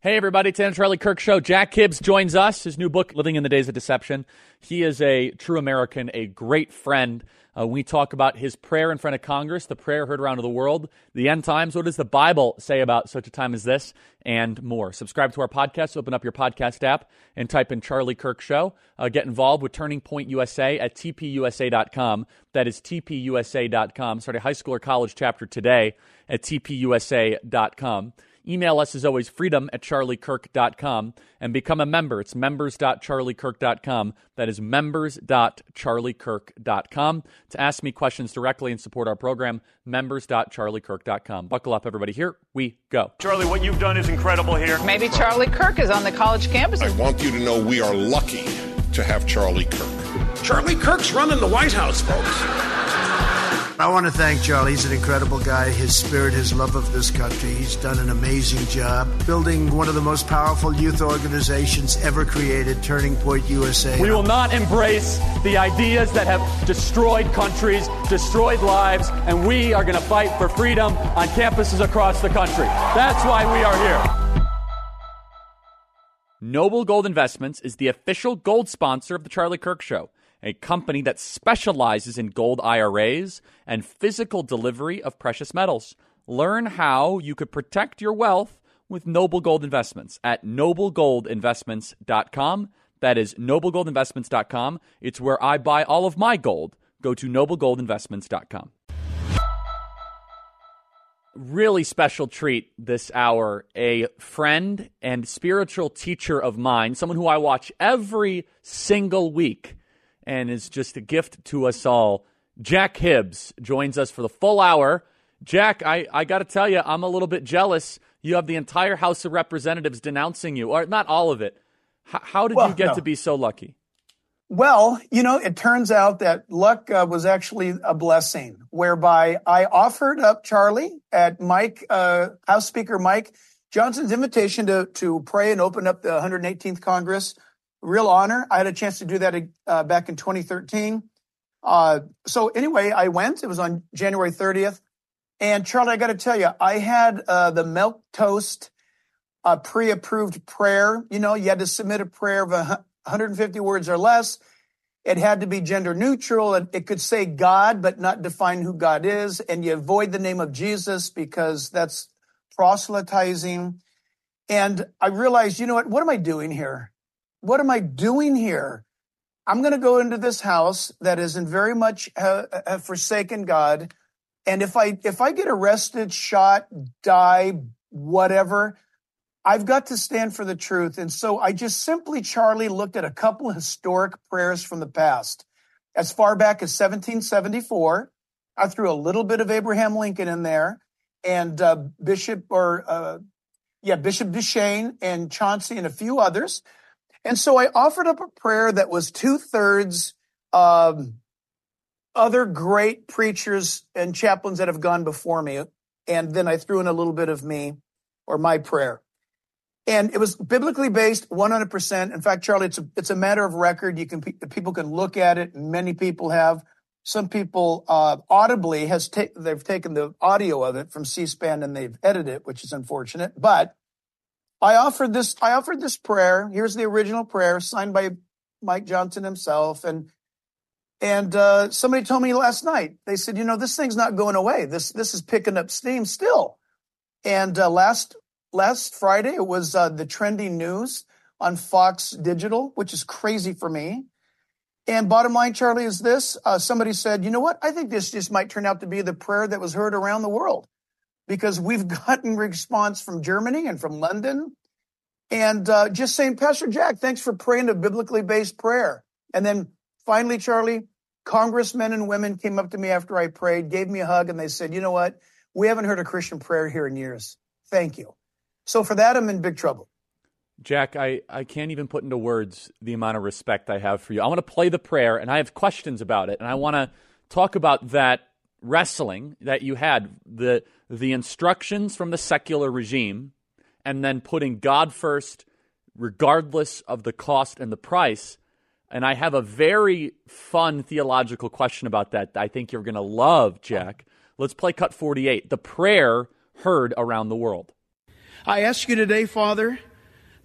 Hey, everybody, it's the Charlie Kirk Show. Jack Hibbs joins us. His new book, Living in the Days of Deception. He is a true American, a great friend. We talk about his prayer in front of Congress, the prayer heard around the world, the end times. What does the Bible say about such a time as this, and more? Subscribe to our podcast. Open up your podcast app and type in Charlie Kirk Show. Get involved with Turning Point USA at tpusa.com. That is tpusa.com. Start a high school or college chapter today at tpusa.com. Email us, as always, freedom@charliekirk.com, and become a member. It's members.charliekirk.com. That is members.charliekirk.com. To ask me questions directly and support our program, members.charliekirk.com. Buckle up, everybody. Here we go. Charlie, what you've done is incredible here. Maybe Charlie Kirk is on the college campus. I want you to know we are lucky to have Charlie Kirk. Charlie Kirk's running the White House, folks. I want to thank Charlie. He's an incredible guy. His spirit, his love of this country. He's done an amazing job building one of the most powerful youth organizations ever created, Turning Point USA. We will not embrace the ideas that have destroyed countries, destroyed lives, and we are going to fight for freedom on campuses across the country. That's why we are here. Noble Gold Investments is the official gold sponsor of The Charlie Kirk Show, a company that specializes in gold IRAs and physical delivery of precious metals. Learn how you could protect your wealth with Noble Gold Investments at noblegoldinvestments.com. That is noblegoldinvestments.com. It's where I buy all of my gold. Go to noblegoldinvestments.com. Really special treat this hour. A friend and spiritual teacher of mine, someone who I watch every single week, and is just a gift to us all. Jack Hibbs joins us for the full hour. Jack, I got to tell you, I'm a little bit jealous. You have the entire House of Representatives denouncing you, or not all of it. How did you get to be so lucky? Well, it turns out that luck was actually a blessing, whereby I offered up Charlie at House Speaker Mike Johnson's invitation to pray and open up the 118th Congress. Real honor. I had a chance to do that back in 2013. So anyway, I went. It was on January 30th. And Charlie, I got to tell you, I had the milk toast pre-approved prayer. You had to submit a prayer of 150 words or less. It had to be gender neutral. It could say God, but not define who God is. And you avoid the name of Jesus because that's proselytizing. And I realized, what am I doing here? What am I doing here? I'm going to go into this house that is in very much have forsaken God. And if I get arrested, shot, die, whatever, I've got to stand for the truth. And so I just simply, Charlie, looked at a couple of historic prayers from the past. As far back as 1774, I threw a little bit of Abraham Lincoln in there, and Bishop Duchesne and Chauncey and a few others. And so I offered up a prayer that was 2/3 other great preachers and chaplains that have gone before me. And then I threw in a little bit of me or my prayer. And it was biblically based 100%. In fact, Charlie, it's a matter of record. People can look at it. Many people have. Some people audibly they've taken the audio of it from C-SPAN and they've edited it, which is unfortunate. But I offered this prayer. Here's the original prayer signed by Mike Johnson himself. And somebody told me last night, they said, this thing's not going away. This is picking up steam still. And last Friday, it was the trending news on Fox Digital, which is crazy for me. And bottom line, Charlie, is this. Somebody said, you know what? I think this just might turn out to be the prayer that was heard around the world, because we've gotten response from Germany and from London. And just saying, Pastor Jack, thanks for praying a biblically based prayer. And then finally, Charlie, congressmen and women came up to me after I prayed, gave me a hug, and they said, you know what? We haven't heard a Christian prayer here in years. Thank you. So for that, I'm in big trouble. Jack, I can't even put into words the amount of respect I have for you. I want to play the prayer, and I have questions about it. And I want to talk about that wrestling that you had, the instructions from the secular regime, and then putting God first, regardless of the cost and the price. And I have a very fun theological question about that I think you're going to love, Jack. Let's play cut 48, the prayer heard around the world. I ask you today, Father,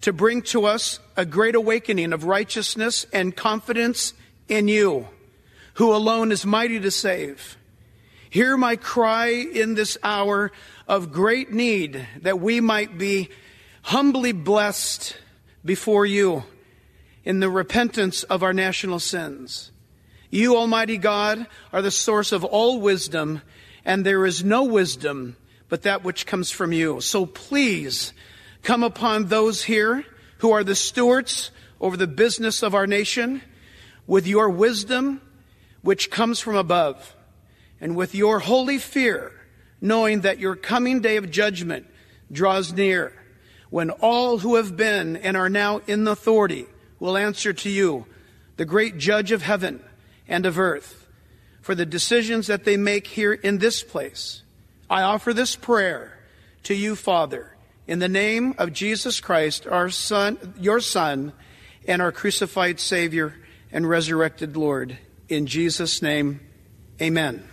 to bring to us a great awakening of righteousness and confidence in you, who alone is mighty to save. Hear my cry in this hour of great need, that we might be humbly blessed before you in the repentance of our national sins. You, Almighty God, are the source of all wisdom, and there is no wisdom but that which comes from you. So please come upon those here who are the stewards over the business of our nation with your wisdom, which comes from above, and with your holy fear, knowing that your coming day of judgment draws near, when all who have been and are now in authority will answer to you, the great judge of heaven and of earth, for the decisions that they make here in this place. I offer this prayer to you, Father, in the name of Jesus Christ, our Son, your Son, and our crucified Savior and resurrected Lord. In Jesus' name, amen.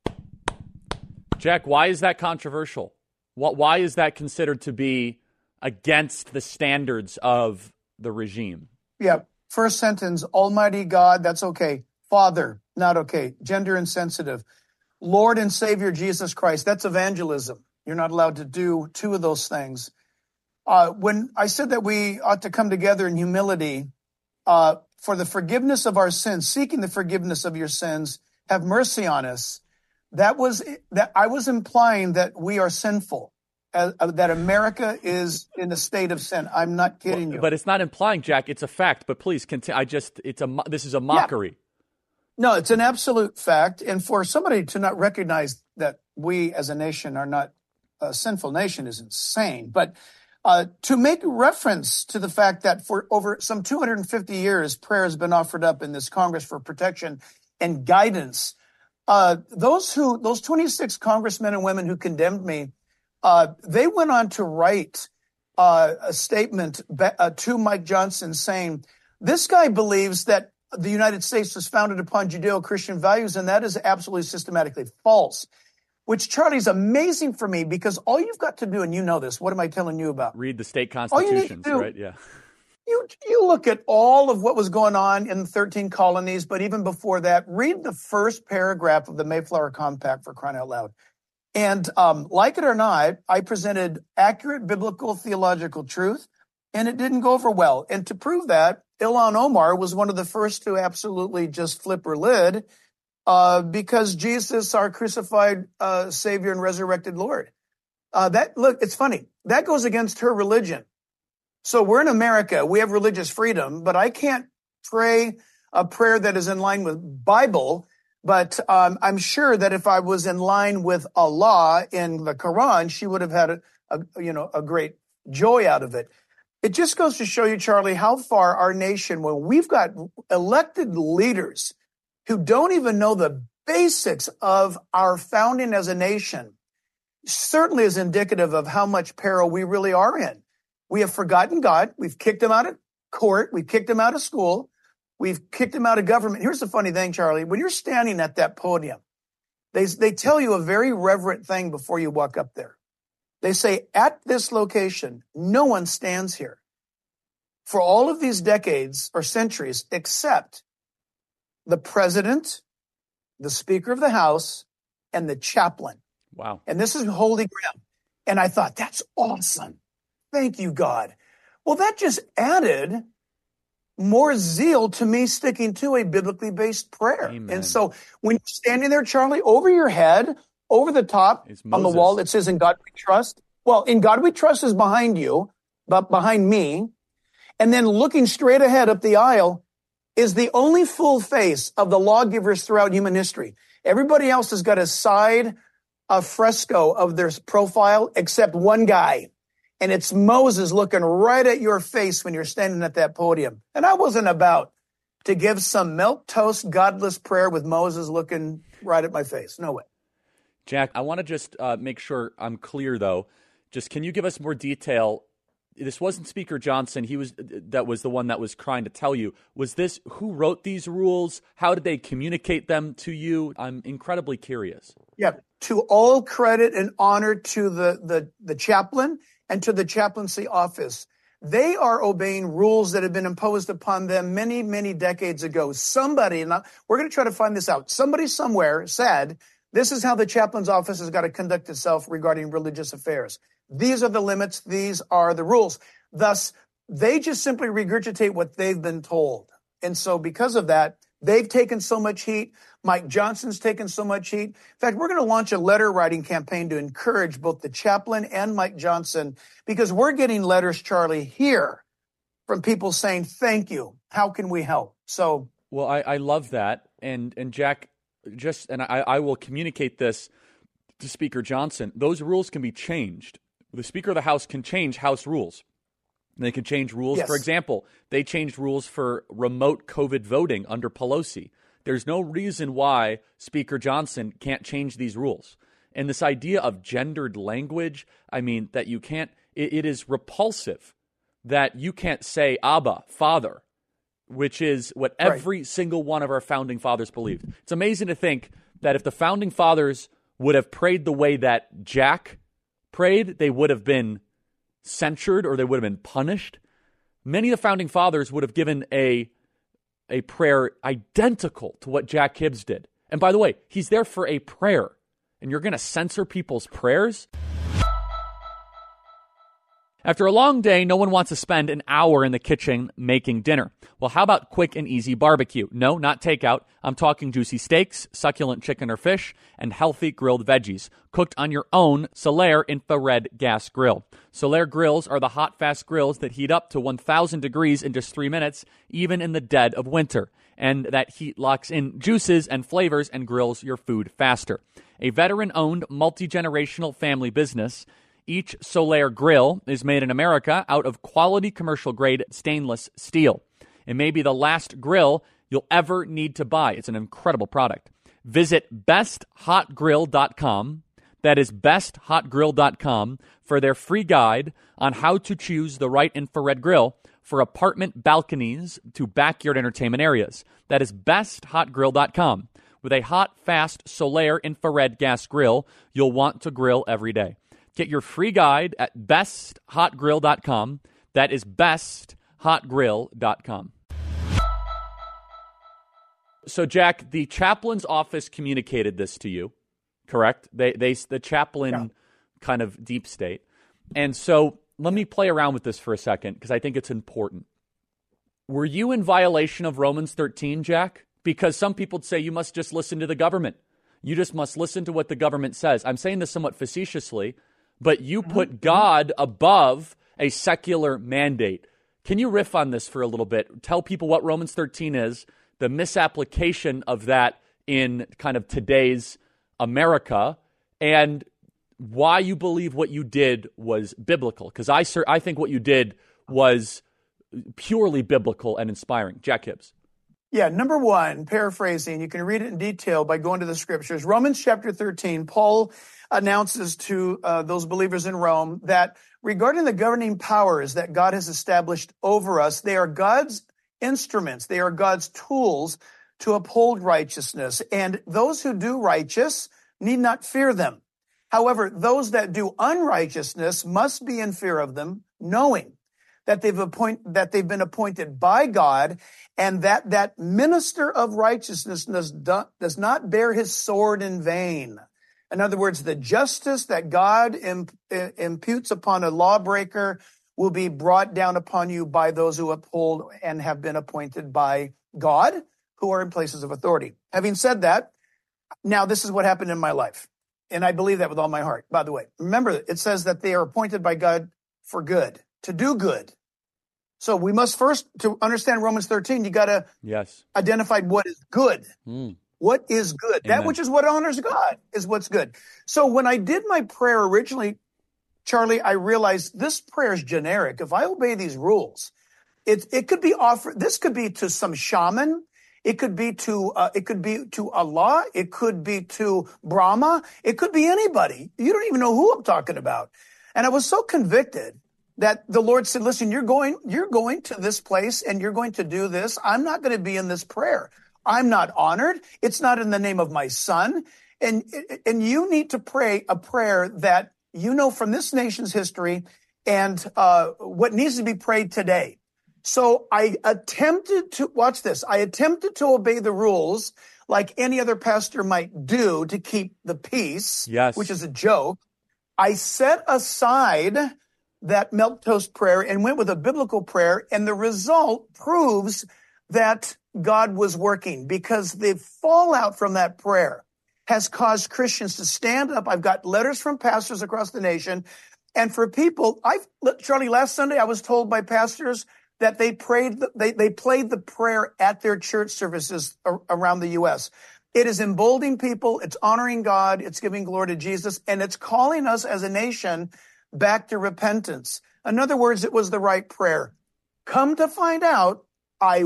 Jack, why is that controversial? Why is that considered to be against the standards of the regime? Yeah, first sentence, Almighty God, that's okay. Father, not okay. Gender insensitive. Lord and Savior Jesus Christ, that's evangelism. You're not allowed to do two of those things. When I said that we ought to come together in humility for the forgiveness of our sins, seeking the forgiveness of your sins, have mercy on us, that I was implying that we are sinful, that America is in a state of sin. I'm not kidding you. But it's not implying, Jack. It's a fact. But please continue. This is a mockery. Yeah. No, it's an absolute fact. And for somebody to not recognize that we as a nation are not a sinful nation is insane. But to make reference to the fact that for over some 250 years, prayer has been offered up in this Congress for protection and guidance. Those 26 congressmen and women who condemned me, they went on to write a statement to Mike Johnson saying, this guy believes that the United States was founded upon Judeo-Christian values, and that is absolutely systematically false. Which, Charlie, is amazing for me because all you've got to do, and you know this, what am I telling you about? Read the state constitutions, right? Yeah. You look at all of what was going on in the 13 colonies, but even before that, read the first paragraph of the Mayflower Compact, for crying out loud. And like it or not, I presented accurate biblical theological truth, and it didn't go over well. And to prove that, Ilhan Omar was one of the first to absolutely just flip her lid because Jesus, our crucified Savior and resurrected Lord. It's funny. That goes against her religion. So we're in America. We have religious freedom, but I can't pray a prayer that is in line with Bible. But I'm sure that if I was in line with Allah in the Quran, she would have had a great joy out of it. It just goes to show you, Charlie, how far our nation, when we've got elected leaders who don't even know the basics of our founding as a nation, certainly is indicative of how much peril we really are in. We have forgotten God. We've kicked him out of court. We've kicked him out of school. We've kicked him out of government. Here's the funny thing, Charlie. When you're standing at that podium, they tell you a very reverent thing before you walk up there. They say, at this location, no one stands here for all of these decades or centuries except the president, the Speaker of the House, and the chaplain. Wow. And this is holy ground. And I thought, that's awesome. Thank you, God. Well, that just added more zeal to me sticking to a biblically based prayer. Amen. And so when you're standing there, Charlie, over your head, over the top on the wall, it says, in God we trust. Well, in God we trust is behind you, but behind me. And then looking straight ahead up the aisle is the only full face of the lawgivers throughout human history. Everybody else has got a side fresco of their profile except one guy. And it's Moses looking right at your face when you're standing at that podium. And I wasn't about to give some milquetoast, godless prayer with Moses looking right at my face. No way. Jack, I want to just make sure I'm clear, though. Just can you give us more detail? This wasn't Speaker Johnson. That was the one that was trying to tell you. Was this who wrote these rules? How did they communicate them to you? I'm incredibly curious. Yeah, to all credit and honor to the chaplain and to the chaplaincy office. They are obeying rules that have been imposed upon them many, many decades ago. Somebody, and we're going to try to find this out, somebody somewhere said, this is how the chaplain's office has got to conduct itself regarding religious affairs. These are the limits. These are the rules. Thus, they just simply regurgitate what they've been told. And so because of that, they've taken so much heat. Mike Johnson's taken so much heat. In fact, we're going to launch a letter writing campaign to encourage both the chaplain and Mike Johnson, because we're getting letters, Charlie, here from people saying, thank you. How can we help? So, well, I love that. And Jack, I will communicate this to Speaker Johnson. Those rules can be changed. The Speaker of the House can change House rules. They can change rules. Yes. For example, they changed rules for remote COVID voting under Pelosi. There's no reason why Speaker Johnson can't change these rules. And this idea of gendered language, I mean, that you can't, it is repulsive that you can't say Abba, Father, which is what every single one of our founding fathers believed. It's amazing to think that if the founding fathers would have prayed the way that Jack prayed, they would have been censured or they would have been punished. Many of the founding fathers would have given a prayer identical to what Jack Hibbs did. And by the way, he's there for a prayer, and you're going to censor people's prayers? After a long day, no one wants to spend an hour in the kitchen making dinner. Well, how about quick and easy barbecue? No, not takeout. I'm talking juicy steaks, succulent chicken or fish, and healthy grilled veggies, cooked on your own Solaire infrared gas grill. Solaire grills are the hot, fast grills that heat up to 1,000 degrees in just 3 minutes, even in the dead of winter. And that heat locks in juices and flavors and grills your food faster. A veteran-owned, multi-generational family business, each Solaire grill is made in America out of quality commercial-grade stainless steel. It may be the last grill you'll ever need to buy. It's an incredible product. Visit besthotgrill.com. That is besthotgrill.com for their free guide on how to choose the right infrared grill for apartment balconies to backyard entertainment areas. That is besthotgrill.com. With a hot, fast Solaire infrared gas grill, you'll want to grill every day. Get your free guide at besthotgrill.com. That is besthotgrill.com. So, Jack, the chaplain's office communicated this to you, correct? The chaplain kind of deep state. And so let me play around with this for a second because I think it's important. Were you in violation of Romans 13, Jack? Because some people would say you must just listen to the government. You just must listen to what the government says. I'm saying this somewhat facetiously, but you put God above a secular mandate. Can you riff on this for a little bit? Tell people what Romans 13 is, the misapplication of that in kind of today's America, and why you believe what you did was biblical. Because I think what you did was purely biblical and inspiring. Jack Hibbs. Yeah, number one, paraphrasing, you can read it in detail by going to the scriptures. Romans chapter 13, Paul announces to those believers in Rome that regarding the governing powers that God has established over us, they are God's instruments. They are God's tools to uphold righteousness. And those who do righteous need not fear them. However, those that do unrighteousness must be in fear of them, knowing that they've been appointed by God, and that minister of righteousness does not bear his sword in vain. In other words, the justice that God imputes upon a lawbreaker will be brought down upon you by those who uphold and have been appointed by God, who are in places of authority. Having said that, now this is what happened in my life. And I believe that with all my heart, by the way. Remember, it says that they are appointed by God for good, to do good. So we must first, to understand Romans 13, you got to identify what is good. What is good? Amen. That which is what honors God is what's good. So when I did my prayer originally, Charlie, I realized this prayer is generic. If I obey these rules, it could be offered. This could be to some shaman. It could be to Allah. It could be to Brahma. It could be anybody. You don't even know who I'm talking about. And I was so convicted that the Lord said, listen, you're going to this place and you're going to do this. I'm not going to be in this prayer. I'm not honored. It's not in the name of my son. And you need to pray a prayer that you know from this nation's history and what needs to be prayed today. So I attempted to, watch this, I attempted to obey the rules like any other pastor might do to keep the peace, yes, which is a joke. I set aside that milquetoast prayer and went with a biblical prayer, and the result proves that God was working, because the fallout from that prayer has caused Christians to stand up. I've got letters from pastors across the nation, and for people, Charlie, last Sunday I was told by pastors that they played the prayer at their church services around the U.S. It is emboldening people. It's honoring God. It's giving glory to Jesus. And it's calling us as a nation back to repentance. In other words, it was the right prayer. Come to find out, I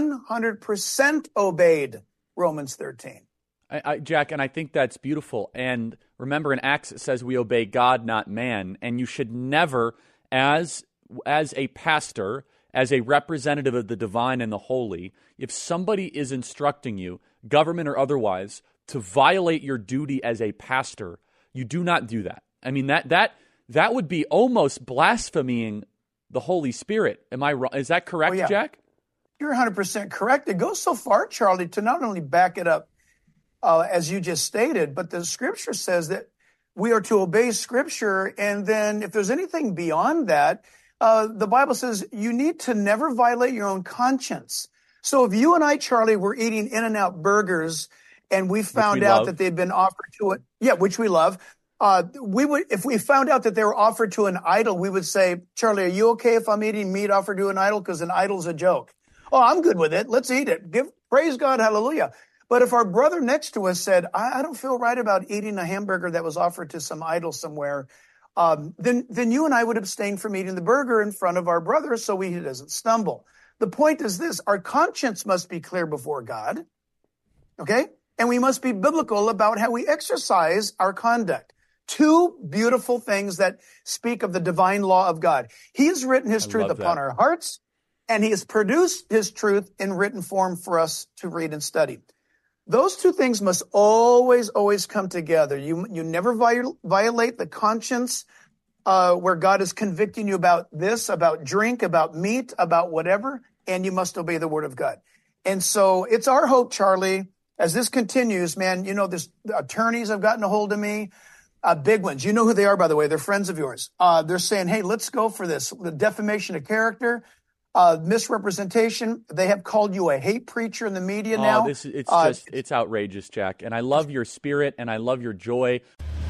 100% obeyed Romans 13. Jack, and I think that's beautiful. And remember, in Acts, it says we obey God, not man. And you should never, as a pastor, as a representative of the divine and the holy, if somebody is instructing you, government or otherwise, to violate your duty as a pastor, you do not do that. I mean, that would be almost blaspheming the Holy Spirit. Am I wrong? Is that correct, yeah. Jack? You're 100% correct. It goes so far, Charlie, to not only back it up as you just stated, but the Scripture says that we are to obey Scripture, and then if there's anything beyond that, the Bible says you need to never violate your own conscience. So if you and I, Charlie, were eating In-N-Out burgers and we found out that they'd been offered to it, which we love, we would, if we found out that they were offered to an idol, we would say, Charlie, are you okay if I'm eating meat offered to an idol? Because an idol's a joke. Oh, I'm good with it. Let's eat it. Praise God. Hallelujah. But if our brother next to us said, I don't feel right about eating a hamburger that was offered to some idol somewhere, then you and I would abstain from eating the burger in front of our brother so he doesn't stumble. The point is this: our conscience must be clear before God, okay? And we must be biblical about how we exercise our conduct. Two beautiful things that speak of the divine law of God. He has written his truth upon our hearts, and he has produced his truth in written form for us to read and study. Those two things must always, always come together. You never violate the conscience where God is convicting you about this, about drink, about meat, about whatever, and you must obey the word of God. And so it's our hope, Charlie, as this continues, man, you know, the attorneys have gotten a hold of me, big ones. You know who they are, by the way. They're friends of yours. They're saying, hey, let's go for this. The defamation of character. Misrepresentation. They have called you a hate preacher in the media now. It's outrageous, Jack. And I love your spirit and I love your joy.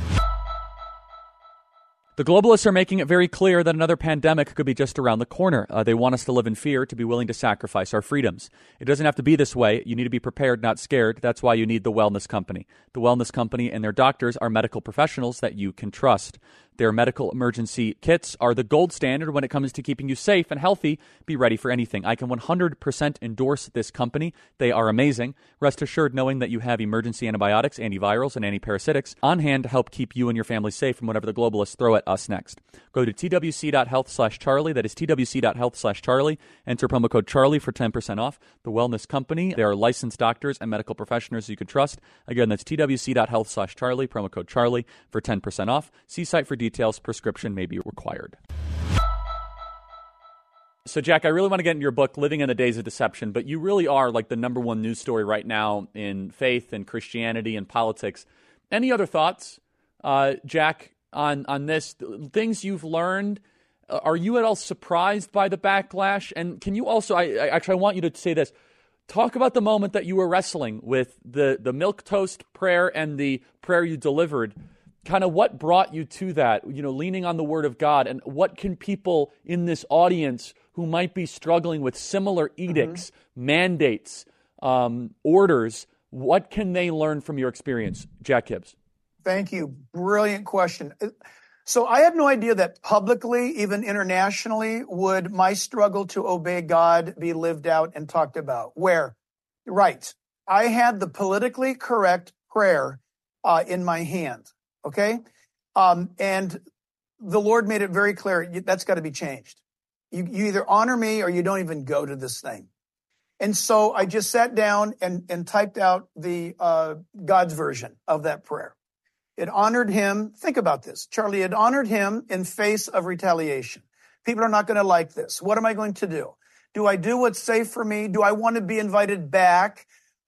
The globalists are making it very clear that another pandemic could be just around the corner. They want us to live in fear, to be willing to sacrifice our freedoms. It doesn't have to be this way. You need to be prepared, not scared. That's why you need the Wellness Company. The Wellness Company and their doctors are medical professionals that you can trust. Their medical emergency kits are the gold standard when it comes to keeping you safe and healthy. Be ready for anything. I can 100% endorse this company. They are amazing. Rest assured knowing that you have emergency antibiotics, antivirals, and antiparasitics on hand to help keep you and your family safe from whatever the globalists throw at us next. Go to twc.health/Charlie. That is twc.health/Charlie. Enter promo code Charlie for 10% off. The Wellness Company. They are licensed doctors and medical professionals you can trust. Again, that's twc.health/Charlie. Promo code Charlie for 10% off. See site for details. Prescription may be required. So, Jack, I really want to get into your book, Living in the Days of Deception, but you really are like the number one news story right now in faith and Christianity and politics. Any other thoughts, Jack, on this? Things you've learned? Are you at all surprised by the backlash? And can you also, I want you to say this, talk about the moment that you were wrestling with the milquetoast prayer and the prayer you delivered. Kind of what brought you to that, you know, leaning on the Word of God, and what can people in this audience who might be struggling with similar edicts, mandates, orders, what can they learn from your experience, Jack Hibbs? Thank you. Brilliant question. So I have no idea that publicly, even internationally, would my struggle to obey God be lived out and talked about. Where? Right. I had the politically correct prayer in my hand. Okay? And the Lord made it very clear, that's got to be changed. You either honor me or you don't even go to this thing. And so I just sat down and typed out the God's version of that prayer. It honored him. Think about this, Charlie. It honored him in face of retaliation. People are not going to like this. What am I going to do? Do I do what's safe for me? Do I want to be invited back?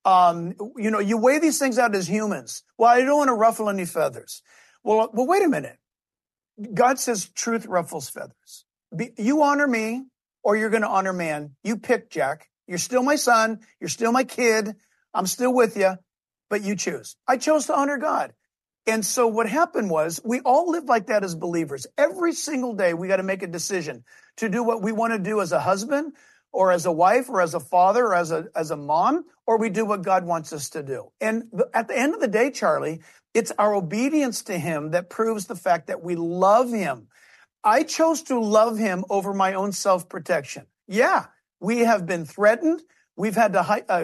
You weigh these things out as humans. Well, I don't want to ruffle any feathers. Well, wait a minute. God says truth ruffles feathers. You honor me or you're going to honor man. You pick, Jack. You're still my son. You're still my kid. I'm still with you, but you choose. I chose to honor God. And so what happened was we all live like that as believers. Every single day, we got to make a decision to do what we want to do as a husband or as a wife or as a father or as a mom, or we do what God wants us to do. And at the end of the day, Charlie, it's our obedience to him that proves the fact that we love him. I chose to love him over my own self-protection. Yeah, we have been threatened. We've had to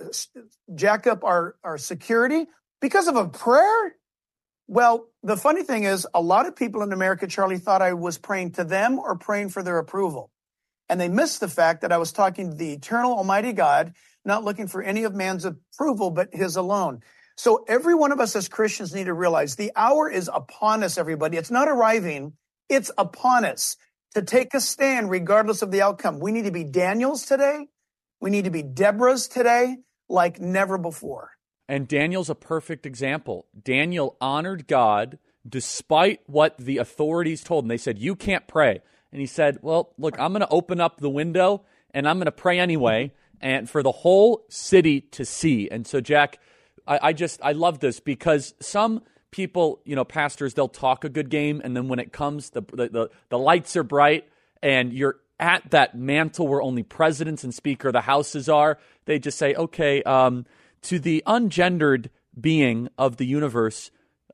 jack up our security because of a prayer. Well, the funny thing is, a lot of people in America, Charlie, thought I was praying to them or praying for their approval. And they missed the fact that I was talking to the eternal Almighty God, not looking for any of man's approval, but his alone. So every one of us as Christians need to realize the hour is upon us, everybody. It's not arriving. It's upon us to take a stand regardless of the outcome. We need to be Daniels today. We need to be Deborahs today like never before. And Daniel's a perfect example. Daniel honored God despite what the authorities told him. They said, you can't pray. And he said, well, look, I'm going to open up the window and I'm going to pray anyway, and for the whole city to see. And so, Jack, I love this because some people, pastors, they'll talk a good game, and then when it comes, the lights are bright and you're at that mantle where only presidents and speaker of the houses are, they just say, okay, to the ungendered being of the universe,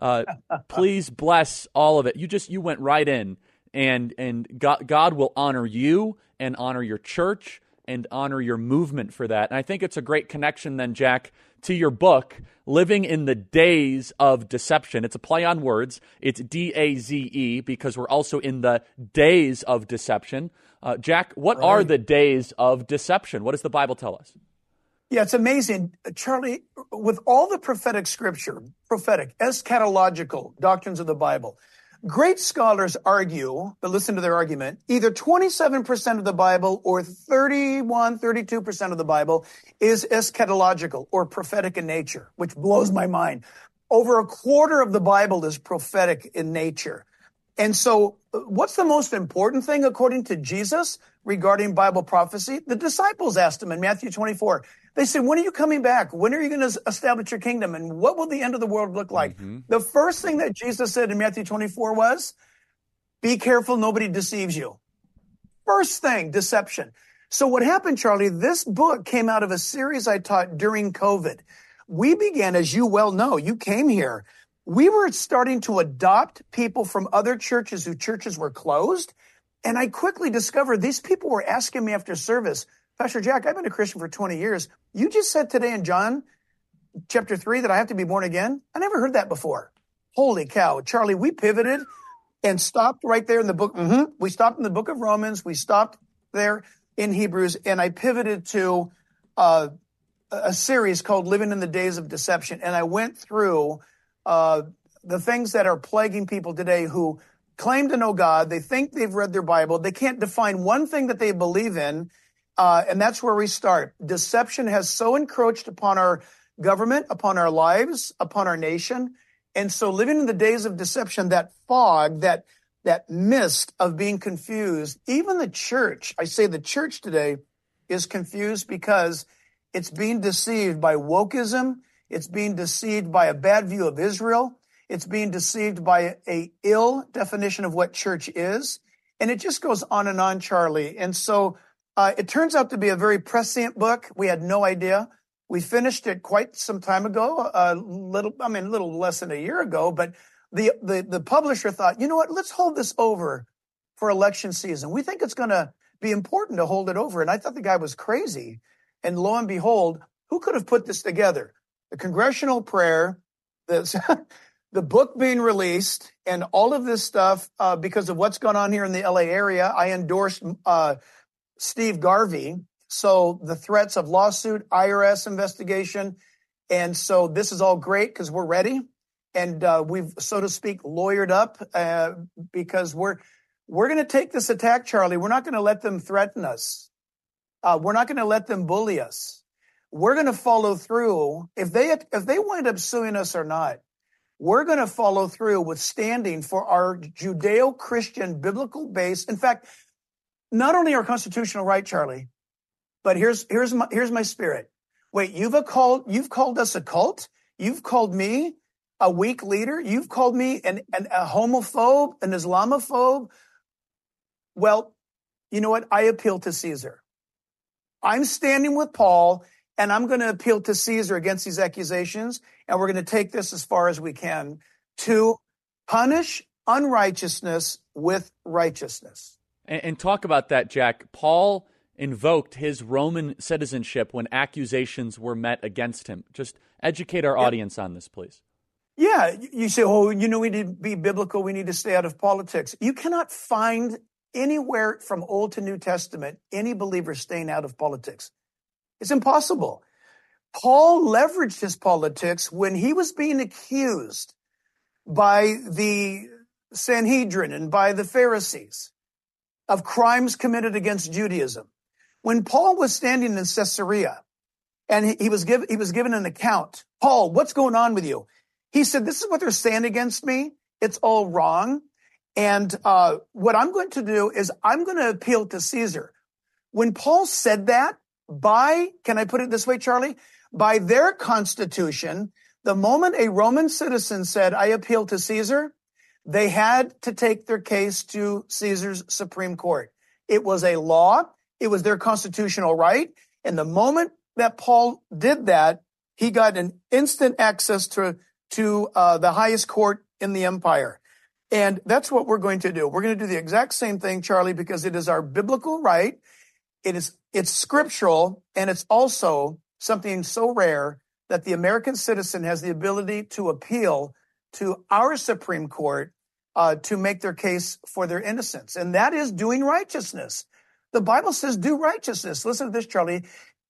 please bless all of it. You went right in, and God will honor you and honor your church and honor your movement for that. And I think it's a great connection then, Jack, to your book, Living in the Days of Deception. It's a play on words. It's D-A-Z-E because we're also in the days of deception. Jack, what are the days of deception? What does the Bible tell us? Yeah, it's amazing, Charlie, with all the prophetic scripture, eschatological doctrines of the Bible, great scholars argue, but listen to their argument, either 27% of the Bible or 32% of the Bible is eschatological or prophetic in nature, which blows my mind. Over a quarter of the Bible is prophetic in nature. And so what's the most important thing according to Jesus regarding Bible prophecy? The disciples asked him in Matthew 24. They said, when are you coming back? When are you going to establish your kingdom? And what will the end of the world look like? Mm-hmm. The first thing that Jesus said in Matthew 24 was, be careful, nobody deceives you. First thing, deception. So what happened, Charlie, this book came out of a series I taught during COVID. We began, as you well know, you came here. We were starting to adopt people from other churches whose churches were closed. And I quickly discovered these people were asking me after service, Pastor Jack, I've been a Christian for 20 years. You just said today in John chapter 3 that I have to be born again. I never heard that before. Holy cow. Charlie, we pivoted and stopped right there in the book. Mm-hmm. We stopped in the book of Romans. We stopped there in Hebrews. And I pivoted to a series called Living in the Days of Deception. And I went through the things that are plaguing people today who claim to know God. They think they've read their Bible. They can't define one thing that they believe in. And that's where we start. Deception has so encroached upon our government, upon our lives, upon our nation. And so living in the days of deception, that fog, that mist of being confused, even the church, I say the church today is confused because it's being deceived by wokeism. It's being deceived by a bad view of Israel. It's being deceived by a ill definition of what church is. And it just goes on, Charlie. And so it turns out to be a very prescient book. We had no idea. We finished it quite some time ago, a little less than a year ago. But the publisher thought, you know what, let's hold this over for election season. We think it's going to be important to hold it over. And I thought the guy was crazy. And lo and behold, who could have put this together? The congressional prayer, the book being released, and all of this stuff because of what's going on here in the LA area. I endorsed Steve Garvey. So the threats of lawsuit, IRS investigation. And so this is all great because we're ready. and we've, so to speak, lawyered up because we're going to take this attack, Charlie. We're not going to let them threaten us. We're not going to let them bully us. We're going to follow through. If they wind up suing us or not, we're going to follow through with standing for our Judeo-Christian biblical base. In fact, not only our constitutional right, Charlie, but here's my spirit. Wait, you've called us a cult? You've called me a weak leader? You've called me a homophobe, an Islamophobe? Well, you know what? I appeal to Caesar. I'm standing with Paul, and I'm going to appeal to Caesar against these accusations, and we're going to take this as far as we can to punish unrighteousness with righteousness. And talk about that, Jack. Paul invoked his Roman citizenship when accusations were met against him. Just educate our audience on this, please. Yeah, you say, oh, we need to be biblical. We need to stay out of politics. You cannot find anywhere from Old to New Testament any believer staying out of politics. It's impossible. Paul leveraged his politics when he was being accused by the Sanhedrin and by the Pharisees of crimes committed against Judaism. When Paul was standing in Caesarea and he was given an account, Paul, what's going on with you? He said, this is what they're saying against me. It's all wrong. And what I'm going to do is I'm going to appeal to Caesar. When Paul said that, can I put it this way, Charlie? By their constitution, the moment a Roman citizen said, I appeal to Caesar, they had to take their case to Caesar's Supreme Court. It was a law. It was their constitutional right. And the moment that Paul did that, he got an instant access to the highest court in the empire. And that's what we're going to do. We're going to do the exact same thing, Charlie, because it is our biblical right. It's scriptural, and it's also something so rare that the American citizen has the ability to appeal to our Supreme Court to make their case for their innocence. And that is doing righteousness. The Bible says do righteousness. Listen to this, Charlie.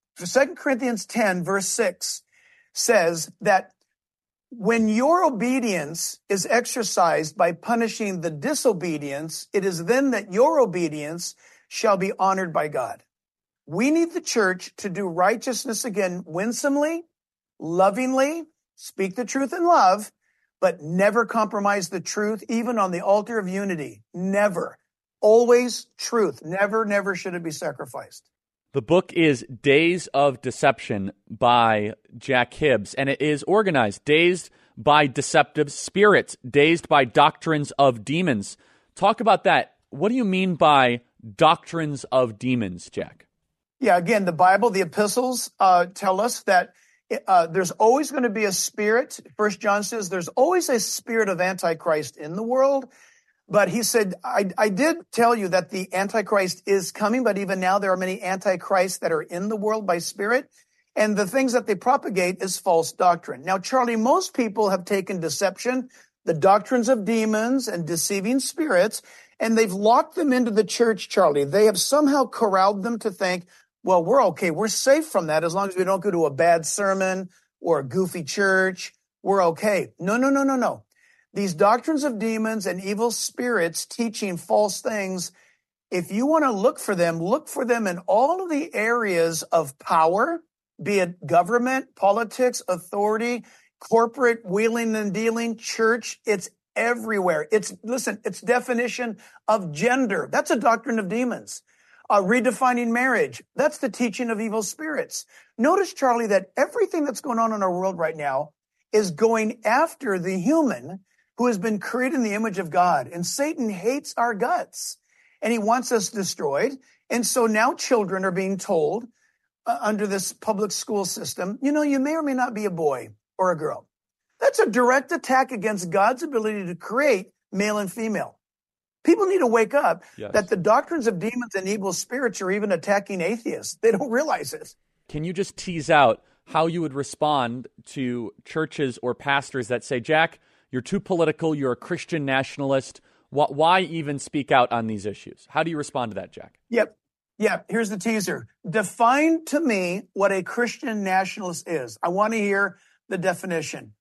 2 Corinthians 10, verse 6 says that when your obedience is exercised by punishing the disobedience, it is then that your obedience shall be honored by God. We need the church to do righteousness again winsomely, lovingly, speak the truth in love, but never compromise the truth, even on the altar of unity. Never. Always truth. Never, never should it be sacrificed. The book is Days of Deception by Jack Hibbs, and it is organized Dazed by Deceptive Spirits, Dazed by Doctrines of Demons. Talk about that. What do you mean by doctrines of demons, Jack? Yeah, again, the Bible, the epistles tell us that there's always going to be a spirit. 1 John says there's always a spirit of Antichrist in the world. But he said, I did tell you that the Antichrist is coming, but even now there are many Antichrists that are in the world by spirit. And the things that they propagate is false doctrine. Now, Charlie, most people have taken deception, the doctrines of demons and deceiving spirits, and they've locked them into the church, Charlie. They have somehow corralled them to think, well, we're okay. We're safe from that as long as we don't go to a bad sermon or a goofy church. We're okay. No. These doctrines of demons and evil spirits teaching false things, if you want to look for them in all of the areas of power, be it government, politics, authority, corporate wheeling and dealing, church. It's everywhere. It's definition of gender. That's a doctrine of demons. Redefining marriage. That's the teaching of evil spirits. Notice, Charlie, that everything that's going on in our world right now is going after the human who has been created in the image of God. And Satan hates our guts, and he wants us destroyed. And so now children are being told under this public school system, you may or may not be a boy or a girl. That's a direct attack against God's ability to create male and female. People need to wake up that the doctrines of demons and evil spirits are even attacking atheists. They don't realize it. Can you just tease out how you would respond to churches or pastors that say, Jack, you're too political, you're a Christian nationalist. Why even speak out on these issues? How do you respond to that, Jack? Yep. Here's the teaser. Define to me what a Christian nationalist is. I want to hear the definition.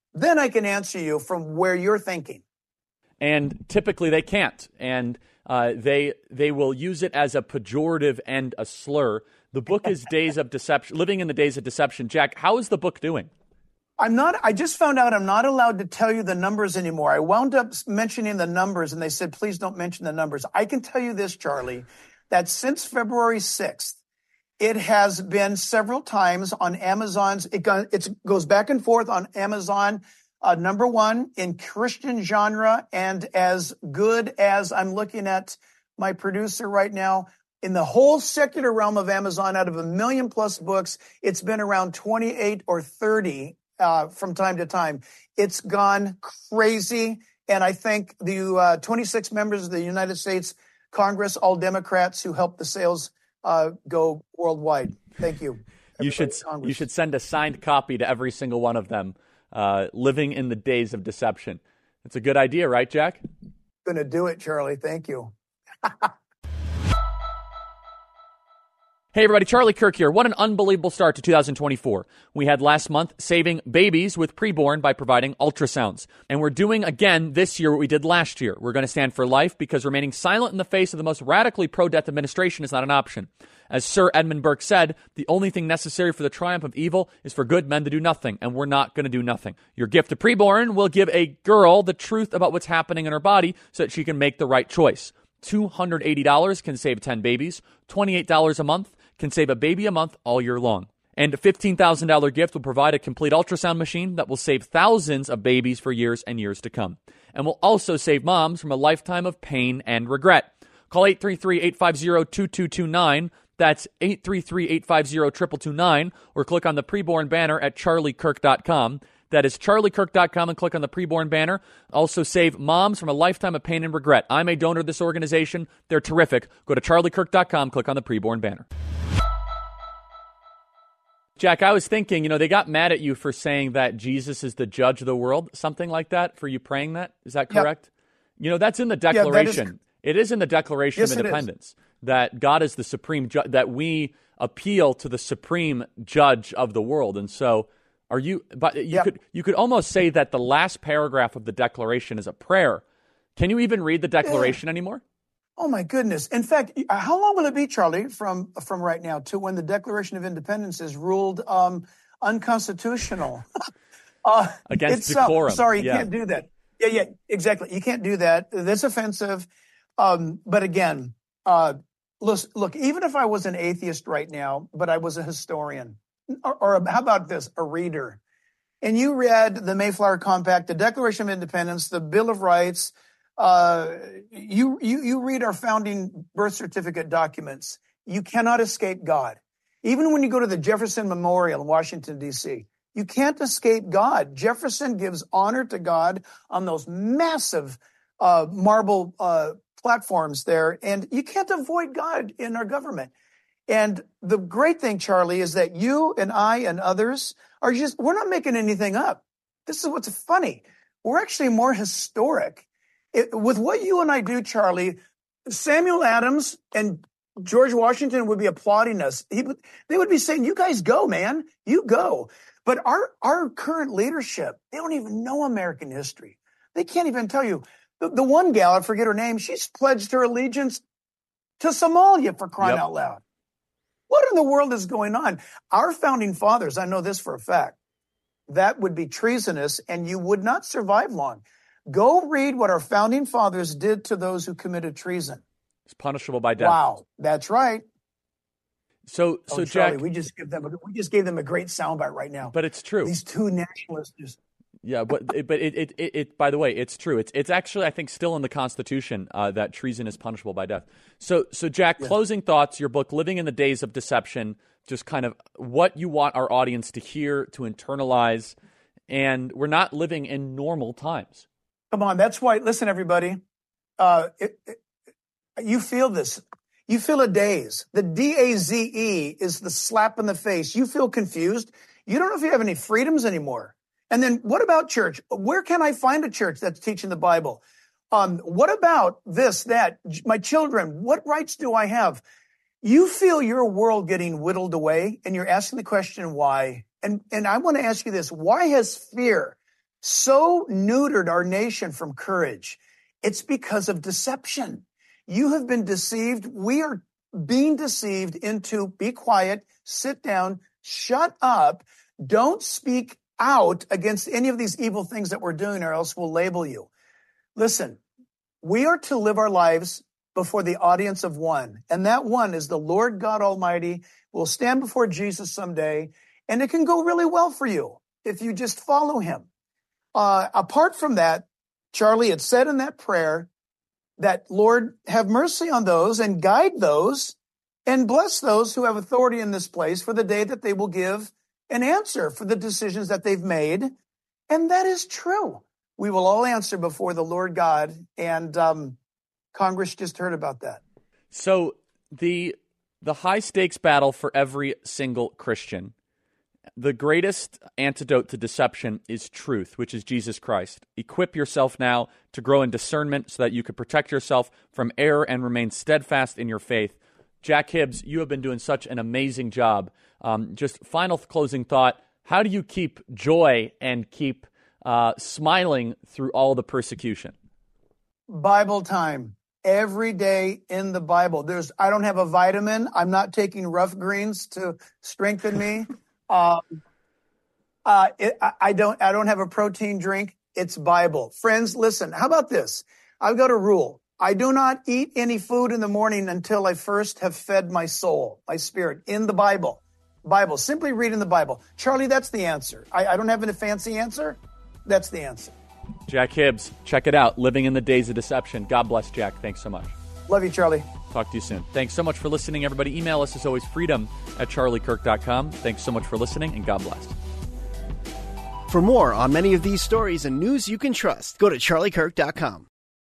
then I can answer you from where you're thinking. And typically they can't. And they will use it as a pejorative and a slur. The book is Days of Deception, Living in the Days of Deception. Jack, how is the book doing? I just found out I'm not allowed to tell you the numbers anymore. I wound up mentioning the numbers, and they said, please don't mention the numbers. I can tell you this, Charlie, that since February 6th, it has been several times on Amazon's. It goes back and forth on Amazon, number one in Christian genre, and as good as I'm looking at my producer right now, in the whole secular realm of Amazon, out of 1 million plus books, it's been around 28 or 30 from time to time. It's gone crazy. And I thank the 26 members of the United States Congress, all Democrats, who helped the sales go worldwide. Thank you. You should send a signed copy to every single one of them. Living in the Days of Deception. It's a good idea, right, Jack? Going to do it, Charlie. Thank you. Hey, everybody. Charlie Kirk here. What an unbelievable start to 2024. We had last month saving babies with preborn by providing ultrasounds. And we're doing again this year what we did last year. We're going to stand for life because remaining silent in the face of the most radically pro-death administration is not an option. As Sir Edmund Burke said, the only thing necessary for the triumph of evil is for good men to do nothing, and we're not going to do nothing. Your gift to preborn will give a girl the truth about what's happening in her body so that she can make the right choice. $280 can save 10 babies. $28 a month can save a baby a month all year long. And a $15,000 gift will provide a complete ultrasound machine that will save thousands of babies for years and years to come. And will also save moms from a lifetime of pain and regret. Call 833-850-2229. That's 833-850-2229. Or click on the preborn banner at charliekirk.com. That is charliekirk.com, and click on the preborn banner. Also save moms from a lifetime of pain and regret. I'm a donor to this organization. They're terrific. Go to charliekirk.com, click on the preborn banner. Jack, I was thinking, they got mad at you for saying that Jesus is the judge of the world, something like that, for you praying that. Is that correct? Yep. That's in the Declaration. It is in the Declaration of Independence that God is the supreme judge, that we appeal to the supreme judge of the world. And so you could almost say that the last paragraph of the Declaration is a prayer. Can you even read the Declaration anymore? Oh, my goodness. In fact, how long will it be, Charlie, from right now to when the Declaration of Independence is ruled unconstitutional? Against decorum. Sorry, you can't do that. Yeah, exactly. You can't do that. That's offensive. But again, look, even if I was an atheist right now, but I was a historian, or how about this, a reader, and you read the Mayflower Compact, the Declaration of Independence, the Bill of Rights, you read our founding birth certificate documents, you cannot escape God. Even when you go to the Jefferson Memorial in Washington, D.C., you can't escape God. Jefferson gives honor to God on those massive marble platforms there, and you can't avoid God in our government. And the great thing, Charlie, is that you and I and others we're not making anything up. This is what's funny. We're actually more historic. With what you and I do, Charlie, Samuel Adams and George Washington would be applauding us. They would be saying, you guys go, man, you go. But our current leadership, they don't even know American history. They can't even tell you. The one gal, I forget her name, she's pledged her allegiance to Somalia, for crying out loud. What in the world is going on? Our founding fathers, I know this for a fact, that would be treasonous and you would not survive long. Go read what our founding fathers did to those who committed treason. It's punishable by death. Wow, that's right. So Charlie, Jack, we just gave them a great soundbite right now. But it's true. These two nationalists just. Yeah, but it by the way, it's true. It's actually, I think, still in the Constitution that treason is punishable by death. So Jack, closing thoughts. Your book, Living in the Days of Deception, just kind of what you want our audience to hear, to internalize, and we're not living in normal times. Come on, that's why. Listen, everybody, you feel this. You feel a daze. The D-A-Z-E is the slap in the face. You feel confused. You don't know if you have any freedoms anymore. And then what about church? Where can I find a church that's teaching the Bible? What about this, that? My children, what rights do I have? You feel your world getting whittled away, and you're asking the question, why? And I want to ask you this. Why has fear so neutered our nation from courage, it's because of deception. You have been deceived. We are being deceived into be quiet, sit down, shut up, don't speak out against any of these evil things that we're doing, or else we'll label you. Listen, we are to live our lives before the audience of one, and that one is the Lord God Almighty. We'll stand before Jesus someday, and it can go really well for you if you just follow him. Apart from that, Charlie, it said in that prayer that, Lord, have mercy on those and guide those and bless those who have authority in this place for the day that they will give an answer for the decisions that they've made. And that is true. We will all answer before the Lord God, and Congress just heard about that. So the high-stakes battle for every single Christian, the greatest antidote to deception is truth, which is Jesus Christ. Equip yourself now to grow in discernment so that you can protect yourself from error and remain steadfast in your faith. Jack Hibbs, you have been doing such an amazing job. Just final closing thought, how do you keep joy and keep smiling through all the persecution? Bible time. Every day in the Bible. I don't have a vitamin. I'm not taking Rough Greens to strengthen me. I don't have a protein drink. It's Bible. Friends, listen, how about this? I've got a rule. I do not eat any food in the morning until I first have fed my soul, my spirit, in the Bible. Bible, simply reading the Bible. Charlie, that's the answer. I don't have a fancy answer. That's the answer. Jack Hibbs, check it out. Living in the Days of Deception. God bless, Jack. Thanks so much. Love you, Charlie. Talk to you soon. Thanks so much for listening, everybody. Email us as always, freedom@charliekirk.com. Thanks so much for listening, and God bless. For more on many of these stories and news you can trust, go to charliekirk.com.